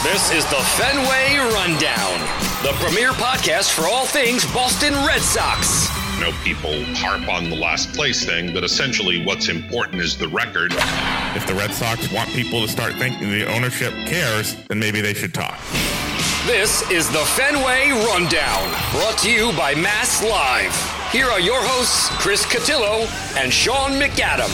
This is the Fenway Rundown, the premier podcast for all things Boston Red Sox. You know, people harp on the last place thing, but essentially what's important is the record. If the Red Sox want people to start thinking the ownership cares, then maybe they should talk. This is the Fenway Rundown, brought to you by Mass Live. Here are your hosts, Chris Cotillo and Sean McAdam.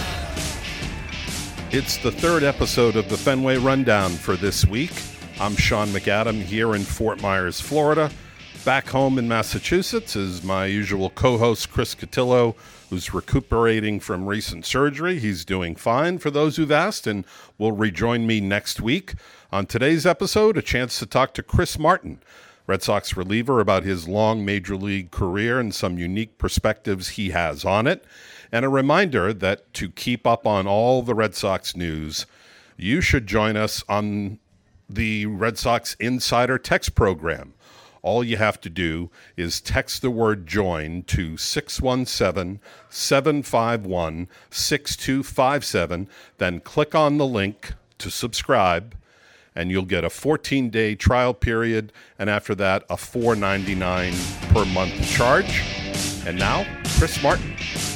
It's the third episode of the Fenway Rundown for this week. I'm Sean McAdam here in Fort Myers, Florida. Back home in Massachusetts is my usual co-host, Chris Cotillo, who's recuperating from recent surgery. He's doing fine, for those who've asked, and will rejoin me next week. On today's episode, a chance to talk to Chris Martin, Red Sox reliever, about his long major league career and some unique perspectives he has on it. And a reminder that to keep up on all the Red Sox news, you should join us on the Red Sox Insider Text program. All you have to do is text the word JOIN to 617-751-6257, then click on the link to subscribe, and you'll get a 14-day trial period, and after that, a $4.99 per month charge. And now, Chris Martin.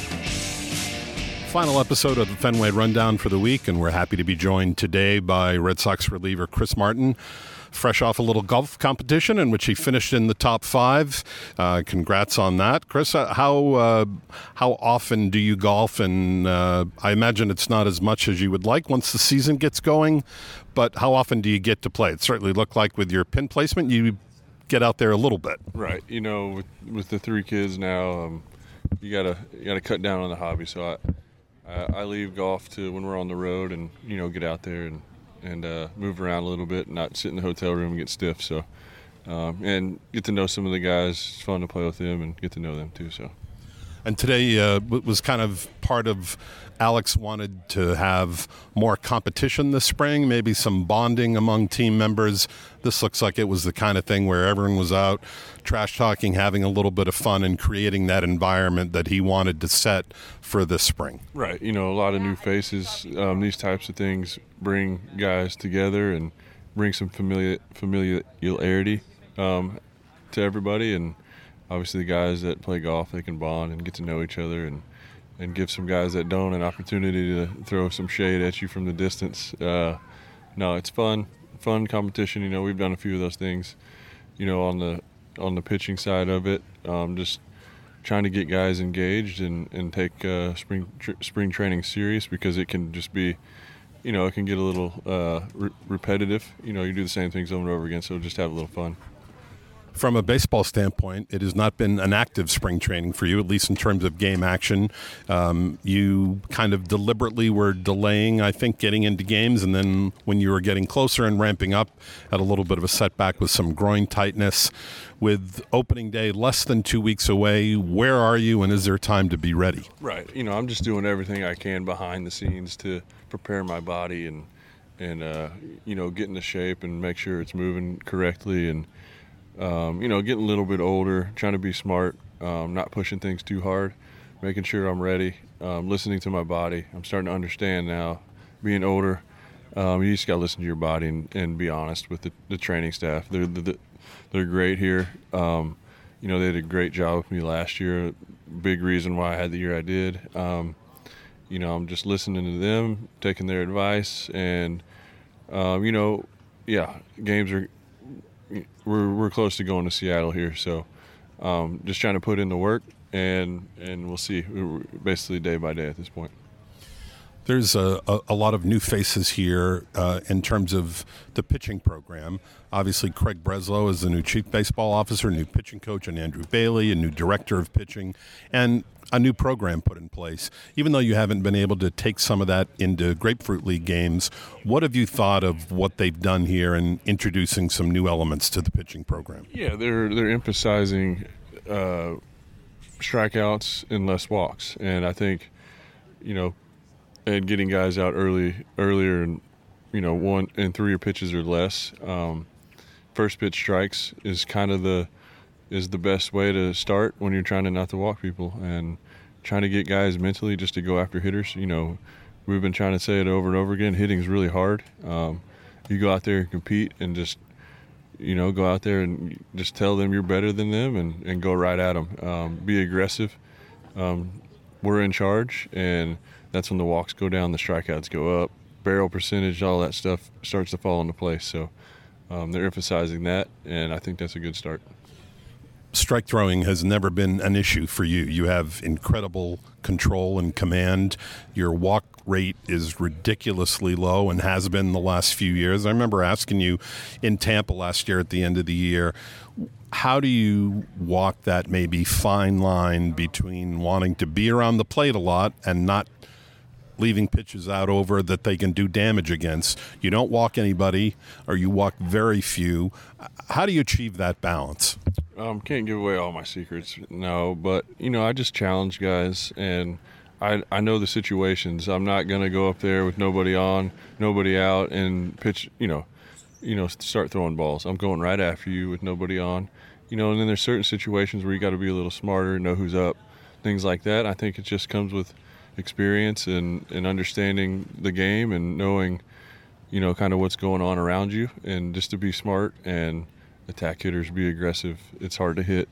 Final episode of the Fenway Rundown for the week, and we're happy to be joined today by Red Sox reliever Chris Martin, fresh off a little golf competition in which he finished in the top 5. Congrats on that. Chris, how often do you golf? And I imagine it's not as much as you would like once the season gets going, but how often do you get to play? It certainly looked like with your pin placement, you get out there a little bit. Right. You know, with the 3 kids now, you gotta cut down on the hobby. So I leave golf to when we're on the road and, you know, get out there and move around a little bit and not sit in the hotel room and get stiff. So, and get to know some of the guys. It's fun to play with them and get to know them too. So. And today was kind of part of Alex wanted to have more competition this spring, maybe some bonding among team members. This looks like it was the kind of thing where everyone was out trash talking, having a little bit of fun, and creating that environment that he wanted to set for this spring. Right. You know, a lot of new faces. These types of things bring guys together and bring some familiarity to everybody. And obviously the guys that play golf, they can bond and get to know each other and give some guys that don't an opportunity to throw some shade at you from the distance. No, it's fun competition. You know, we've done a few of those things, you know, on the pitching side of it. Just trying to get guys engaged and take spring training serious, because it can just be, you know, it can get a little repetitive. You know, you do the same things over and over again, so just have a little fun. From a baseball standpoint, it has not been an active spring training for you, at least in terms of game action. You kind of deliberately were delaying, I think, getting into games, and then when you were getting closer and ramping up, had a little bit of a setback with some groin tightness. With opening day less than 2 weeks away, where are you, and is there time to be ready? Right. You know, I'm just doing everything I can behind the scenes to prepare my body and you know, get into shape and make sure it's moving correctly, and you know, getting a little bit older, trying to be smart, not pushing things too hard, making sure I'm ready, listening to my body. I'm starting to understand now, being older, you just got to listen to your body and be honest with the training staff. They're great here. You know, they did a great job with me last year. Big reason why I had the year I did. You know, I'm just listening to them, taking their advice, and you know, yeah, games are. We're close to going to Seattle here, so just trying to put in the work, and we'll see. We're basically day by day at this point. There's a lot of new faces here in terms of the pitching program. Obviously, Craig Breslow is the new chief baseball officer, new pitching coach, and Andrew Bailey, a new director of pitching, and a new program put in place. Even though you haven't been able to take some of that into Grapefruit League games, what have you thought of what they've done here in introducing some new elements to the pitching program? Yeah, they're emphasizing strikeouts and less walks, and I think, you know, and getting guys out earlier, and, you know, 1 and 3 pitches or less. First pitch strikes is kind of the best way to start when you're trying to not to walk people, and trying to get guys mentally just to go after hitters. You know, we've been trying to say it over and over again. Hitting's really hard, you go out there and compete and just, go out there and just tell them you're better than them and go right at them. Be aggressive. We're in charge, and that's when the walks go down, the strikeouts go up, barrel percentage, all that stuff starts to fall into place. So they're emphasizing that, and I think that's a good start. Strike throwing has never been an issue for you. You have incredible control and command. Your walk rate is ridiculously low and has been the last few years. I remember asking you in Tampa last year at the end of the year, how do you walk that maybe fine line between wanting to be around the plate a lot and not leaving pitches out over that they can do damage against? You don't walk anybody, or you walk very few. How do you achieve that balance? Can't give away all my secrets, no, but, I just challenge guys, and I know the situations. I'm not going to go up there with nobody on, nobody out, and pitch, start throwing balls. I'm going right after you with nobody on, and then there's certain situations where you got to be a little smarter, know who's up, things like that. I think it just comes with experience and understanding the game and knowing, kind of what's going on around you, and just to be smart and attack hitters, be aggressive. It's hard to hit.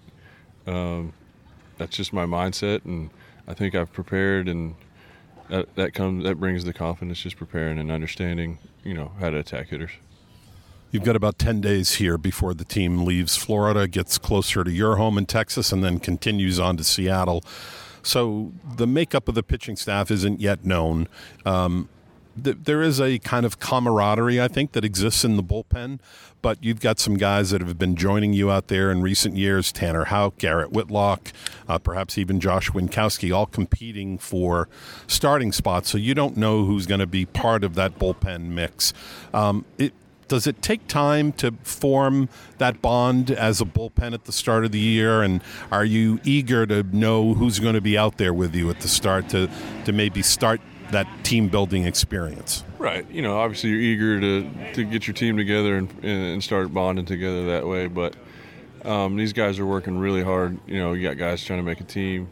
That's just my mindset, and I think I've prepared, and that brings the confidence, just preparing and understanding, how to attack hitters. You've got about 10 days here before the team leaves Florida, gets closer to your home in Texas, and then continues on to Seattle. So the makeup of the pitching staff isn't yet known. There is a kind of camaraderie, I think, that exists in the bullpen, but you've got some guys that have been joining you out there in recent years, Tanner Houck, Garrett Whitlock, perhaps even Josh Winkowski, all competing for starting spots, so you don't know who's going to be part of that bullpen mix. Does it take time to form that bond as a bullpen at the start of the year, and are you eager to know who's going to be out there with you at the start to maybe start that team-building experience? Right. Obviously you're eager to get your team together and start bonding together that way, but these guys are working really hard. You got guys trying to make a team.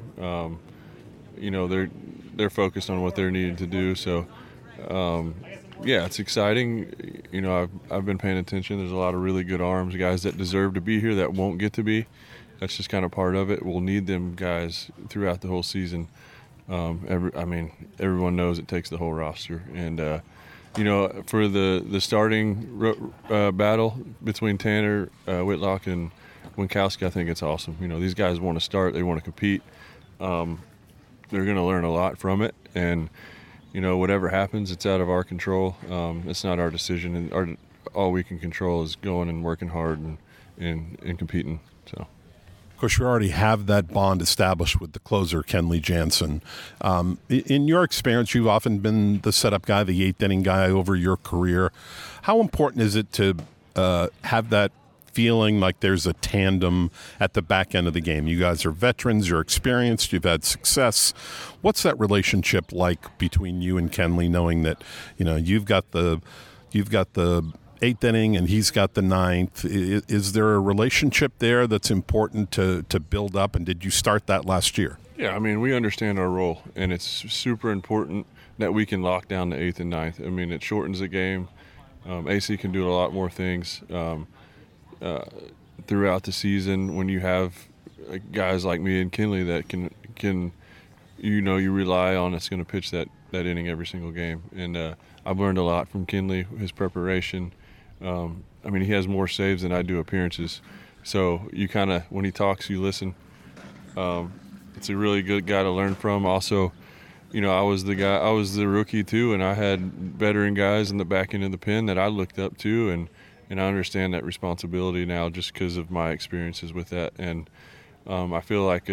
They're focused on what they're needing to do, so yeah, it's exciting. I've been paying attention. There's a lot of really good arms, guys that deserve to be here that won't get to be. That's just kind of part of it. We'll need them guys throughout the whole season. Everyone knows it takes the whole roster. And, for the starting battle between Tanner, Whitlock, and Winkowski, I think it's awesome. These guys want to start. They want to compete. They're going to learn a lot from it. And, whatever happens, it's out of our control. It's not our decision. And all we can control is going and working hard and competing. So. Of course, you already have that bond established with the closer, Kenley Jansen. In your experience, you've often been the setup guy, the eighth-inning guy over your career. How important is it to have that feeling like there's a tandem at the back end of the game? You guys are veterans, you're experienced, you've had success. What's that relationship like between you and Kenley, knowing that you've got the eighth inning and he's got the ninth? Is there a relationship there that's important to build up, and did you start that last year? Yeah, we understand our role, and it's super important that we can lock down the eighth and ninth. It shortens the game. AC can do a lot more things throughout the season when you have guys like me and Kenley that can you rely on that's going to pitch that inning every single game. And I've learned a lot from Kenley, his preparation. He has more saves than I do appearances. So you kind of, when he talks, you listen. It's a really good guy to learn from. Also, I was the rookie too, and I had veteran guys in the back end of the pen that I looked up to, and I understand that responsibility now just because of my experiences with that. And I feel like,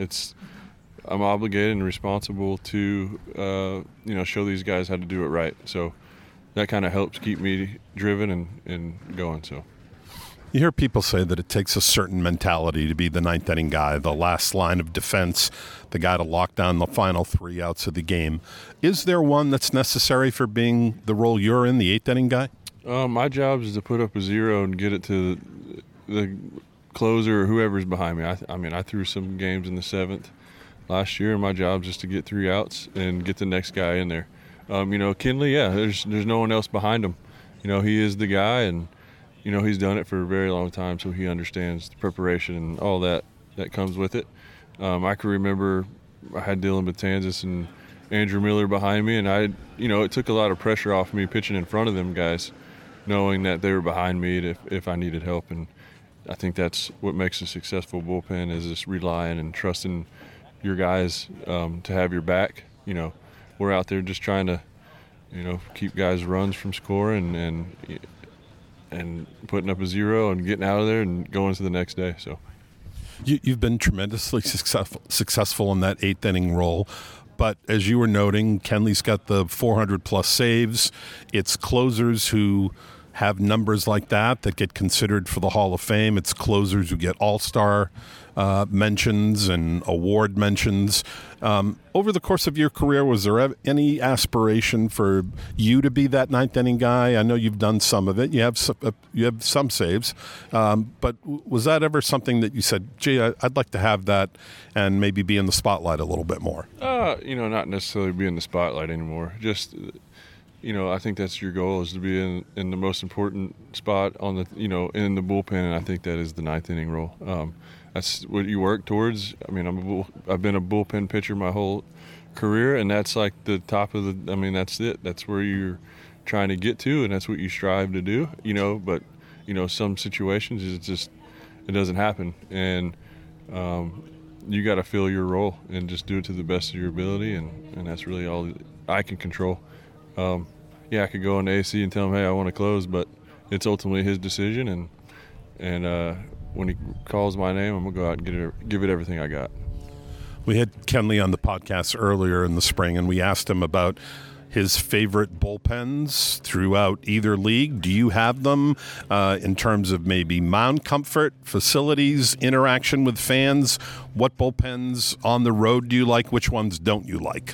I'm obligated and responsible to, show these guys how to do it right. So that kind of helps keep me driven and going. So you hear people say that it takes a certain mentality to be the ninth inning guy, the last line of defense, the guy to lock down the final 3 outs of the game. Is there one that's necessary for being the role you're in, the eighth inning guy? My job is to put up a 0 and get it to the closer or whoever's behind me. I threw some games in the 7th last year, and my job is just to get 3 outs and get the next guy in there. Kenley, there's no one else behind him, he is the guy, and he's done it for a very long time, so he understands the preparation and all that comes with it. I can remember I had Dylan Betanzas and Andrew Miller behind me, and it took a lot of pressure off me pitching in front of them guys, knowing that they were behind me if I needed help. And I think that's what makes a successful bullpen, is just relying and trusting your guys to have your back. We're out there just trying to, keep guys' runs from scoring and putting up a zero and getting out of there and going to the next day. So you've been tremendously successful in that eighth inning role. But as you were noting, Kenley's got the 400-plus saves. It's closers who have numbers like that get considered for the Hall of Fame. It's closers who get all-star mentions and award mentions. Over the course of your career, was there any aspiration for you to be that ninth inning guy? I know you've done some of it. You have some saves. But was that ever something that you said, gee, I'd like to have that and maybe be in the spotlight a little bit more? Not necessarily be in the spotlight anymore. Just I think that's your goal, is to be in the most important spot on the, in the bullpen, and I think that is the ninth inning role. That's what you work towards. I mean, I've been a bullpen pitcher my whole career, and that's like the top of that's it. That's where you're trying to get to, and that's what you strive to do, but, some situations it doesn't happen. And you got to fill your role and just do it to the best of your ability, and that's really all I can control. I could go on to AC and tell him, hey, I want to close, but it's ultimately his decision, and when he calls my name, I'm going to go out and give it everything I got. We had Kenley on the podcast earlier in the spring, and we asked him about his favorite bullpens throughout either league. Do you have them in terms of maybe mound comfort, facilities, interaction with fans? What bullpens on the road do you like? Which ones don't you like?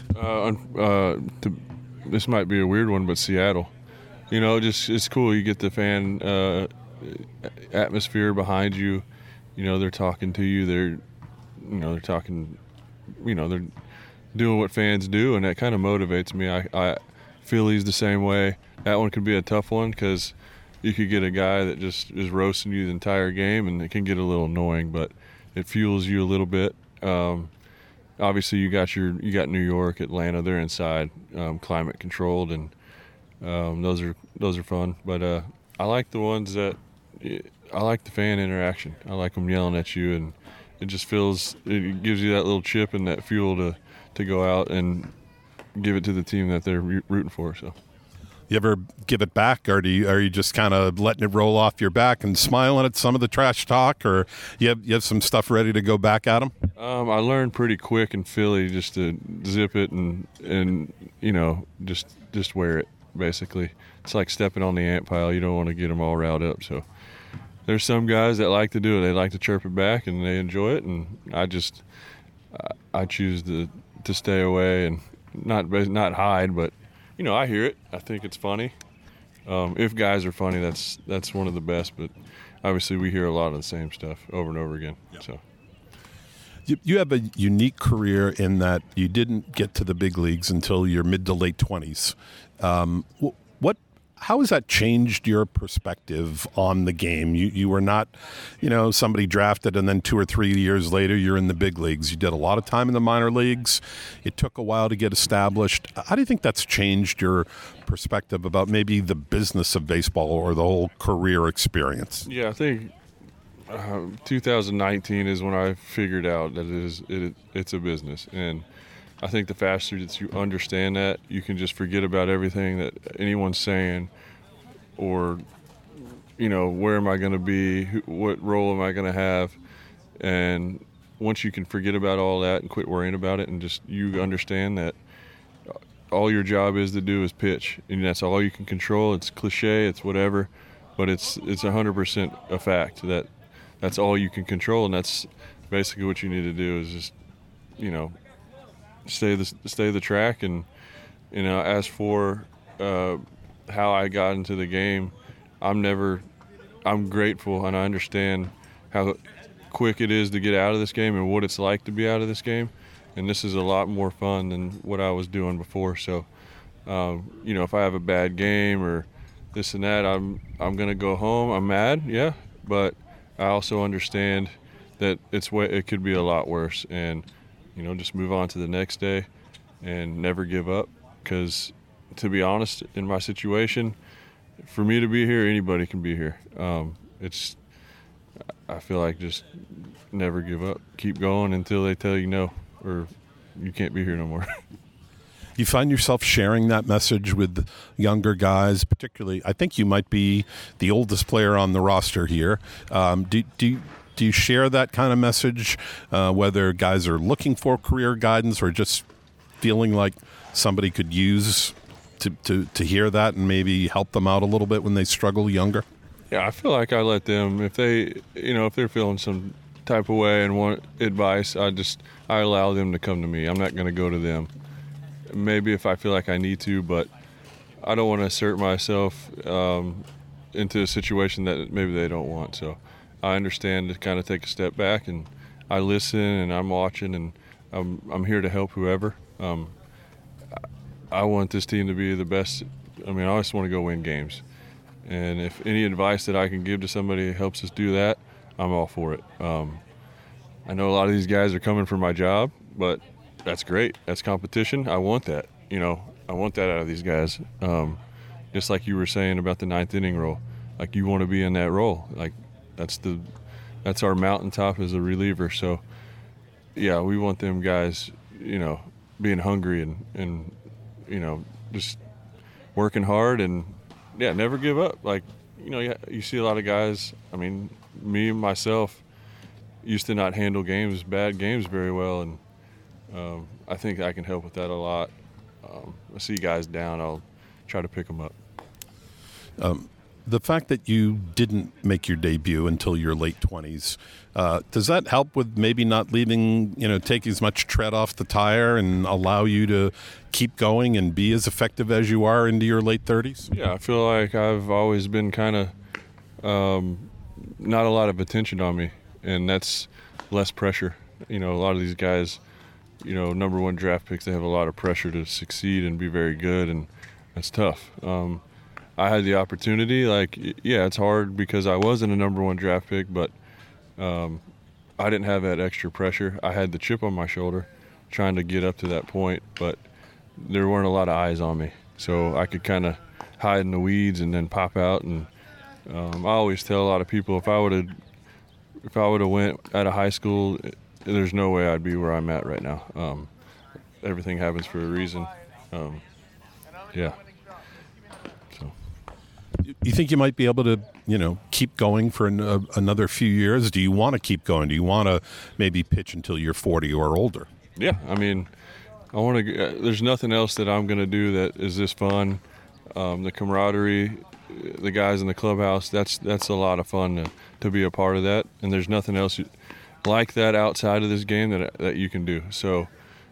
This might be a weird one, but Seattle. It's cool. You get the fan atmosphere behind you. They're talking to you. They're talking. They're doing what fans do, and that kind of motivates me. I Philly's the same way. That one could be a tough one because you could get a guy that just is roasting you the entire game, and it can get a little annoying, but it fuels you a little bit. Obviously, you got New York, Atlanta. They're inside, climate controlled, and those are fun. But I like the ones that I like the fan interaction. I like them yelling at you, and it gives you that little chip and that fuel to go out and give it to the team that they're rooting for. So, you ever give it back, or are you just kind of letting it roll off your back and smiling at some of the trash talk, or you have some stuff ready to go back at them? I learned pretty quick in Philly just to zip it and just wear it. Basically, it's like stepping on the ant pile. You don't want to get them all riled up. So there's some guys that like to do it. They like to chirp it back, and they enjoy it. And I choose to stay away and not hide, but I hear it. I think it's funny. If guys are funny, that's one of the best. But obviously, we hear a lot of the same stuff over and over again. Yep. So. You have a unique career in that you didn't get to the big leagues until your mid to late 20s. How has that changed your perspective on the game? You were not, somebody drafted and then 2 or 3 years later you're in the big leagues. You did a lot of time in the minor leagues. It took a while to get established. How do you think that's changed your perspective about maybe the business of baseball or the whole career experience? Yeah, I think 2019 is when I figured out that it's a business, and I think the faster that you understand that, you can just forget about everything that anyone's saying, or where am I going to be, what role am I going to have, and once you can forget about all that and quit worrying about it, and just you understand that all your job is to do is pitch, and that's all you can control. It's cliche, it's whatever, but it's 100% a fact that that's all you can control, and that's basically what you need to do is just, stay the track. And, as for how I got into the game, I'm grateful, and I understand how quick it is to get out of this game and what it's like to be out of this game. And this is a lot more fun than what I was doing before. So, if I have a bad game or this and that. I'm going to go home. I'm mad, yeah, but I also understand that it could be a lot worse, and just move on to the next day and never give up. Because to be honest, in my situation, for me to be here, anybody can be here. I feel like just never give up. Keep going until they tell you no, or you can't be here no more. You find yourself sharing that message with younger guys, particularly? I think you might be the oldest player on the roster here. Do you share that kind of message, whether guys are looking for career guidance or just feeling like somebody could use to hear that and maybe help them out a little bit when they struggle younger? Yeah, I feel like I let them, if they're feeling some type of way and want advice, I allow them to come to me. I'm not going to go to them. Maybe if I feel like I need to, but I don't want to assert myself into a situation that maybe they don't want. So I understand to kind of take a step back, and I listen, and I'm watching, and I'm here to help whoever. I want this team to be the best. I just want to go win games. And if any advice that I can give to somebody helps us do that, I'm all for it. I know a lot of these guys are coming for my job, but that's great. That's competition. I want that. I want that out of these guys. Just like you were saying about the 9th inning role. Like, you want to be in that role. Like, that's our mountaintop as a reliever. So, yeah, we want them guys, being hungry and just working hard and, yeah, never give up. Like, you see a lot of guys. Me, myself, used to not handle bad games very well, and I think I can help with that a lot. I see guys down, I'll try to pick them up. The fact that you didn't make your debut until your late 20s, does that help with maybe not take as much tread off the tire and allow you to keep going and be as effective as you are into your late 30s? Yeah, I feel like I've always been kind of not a lot of attention on me, and that's less pressure. A lot of these guys, number 1 draft picks, they have a lot of pressure to succeed and be very good, and that's tough. I had the opportunity. It's hard because I wasn't a number 1 draft pick, but I didn't have that extra pressure. I had the chip on my shoulder trying to get up to that point, but there weren't a lot of eyes on me. So I could kind of hide in the weeds and then pop out. And I always tell a lot of people, if I would have went out of high school, there's no way I'd be where I'm at right now. Everything happens for a reason. Yeah. So. You think you might be able to, keep going for another few years? Do you want to keep going? Do you want to maybe pitch until you're 40 or older? Yeah, I want to. There's nothing else that I'm going to do that is this fun. The camaraderie, the guys in the clubhouse, that's a lot of fun to be a part of that. And there's nothing else like that outside of this game that you can do. So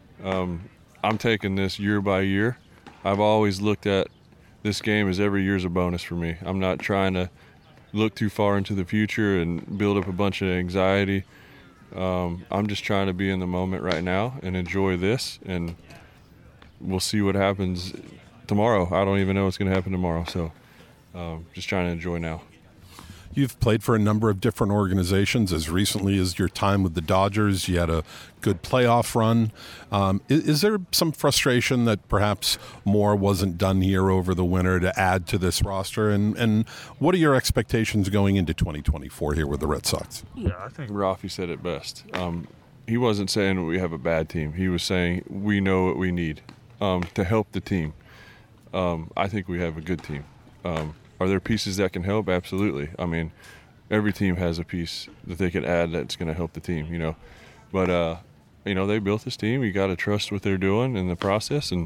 I'm taking this year by year. I've always looked at this game as every year's a bonus for me. I'm not trying to look too far into the future and build up a bunch of anxiety. I'm just trying to be in the moment right now and enjoy this, and we'll see what happens tomorrow. I don't even know what's going to happen tomorrow, so just trying to enjoy now. You've played for a number of different organizations. As recently as your time with the Dodgers, you had a good playoff run. Is there some frustration that perhaps more wasn't done here over the winter to add to this roster? And what are your expectations going into 2024 here with the Red Sox? Yeah, I think Rafi said it best. He wasn't saying we have a bad team. He was saying we know what we need to help the team. I think we have a good team. Are there pieces that can help? Absolutely. Every team has a piece that they can add that's going to help the team, But, they built this team. You got to trust what they're doing in the process. And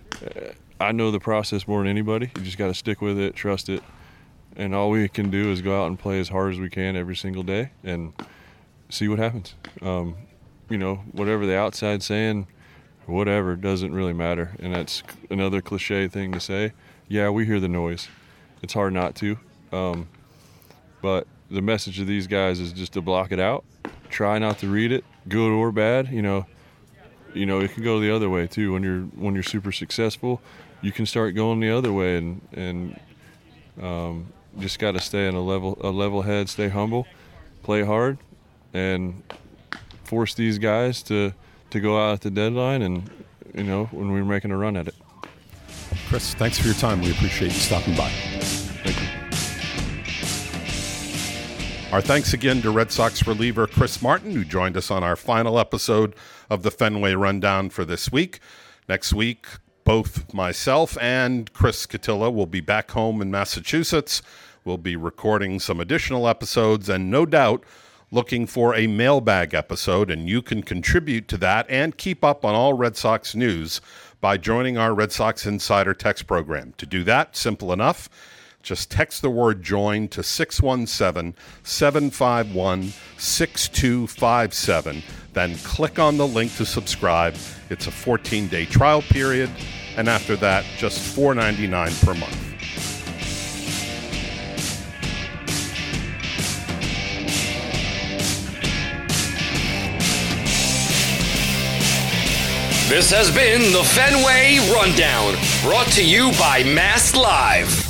I know the process more than anybody. You just got to stick with it, trust it. And all we can do is go out and play as hard as we can every single day and see what happens. Whatever the outside's saying, whatever, doesn't really matter. And that's another cliche thing to say. Yeah, we hear the noise. It's hard not to, but the message of these guys is just to block it out. Try not to read it, good or bad. It can go the other way too. When you're super successful, you can start going the other way and Just got to stay in a level head, stay humble, play hard, and force these guys to go out at the deadline and, when we're making a run at it. Chris, thanks for your time. We appreciate you stopping by. Thank you. Our thanks again to Red Sox reliever Chris Martin, who joined us on our final episode of the Fenway Rundown for this week. Next week, both myself and Chris Cotillo will be back home in Massachusetts. We'll be recording some additional episodes and no doubt looking for a mailbag episode, and you can contribute to that and keep up on all Red Sox news by joining our Red Sox Insider text program. To do that, simple enough. Just text the word JOIN to 617-751-6257. Then click on the link to subscribe. It's a 14-day trial period, and after that, just $4.99 per month. This has been the Fenway Rundown, brought to you by Mass Live.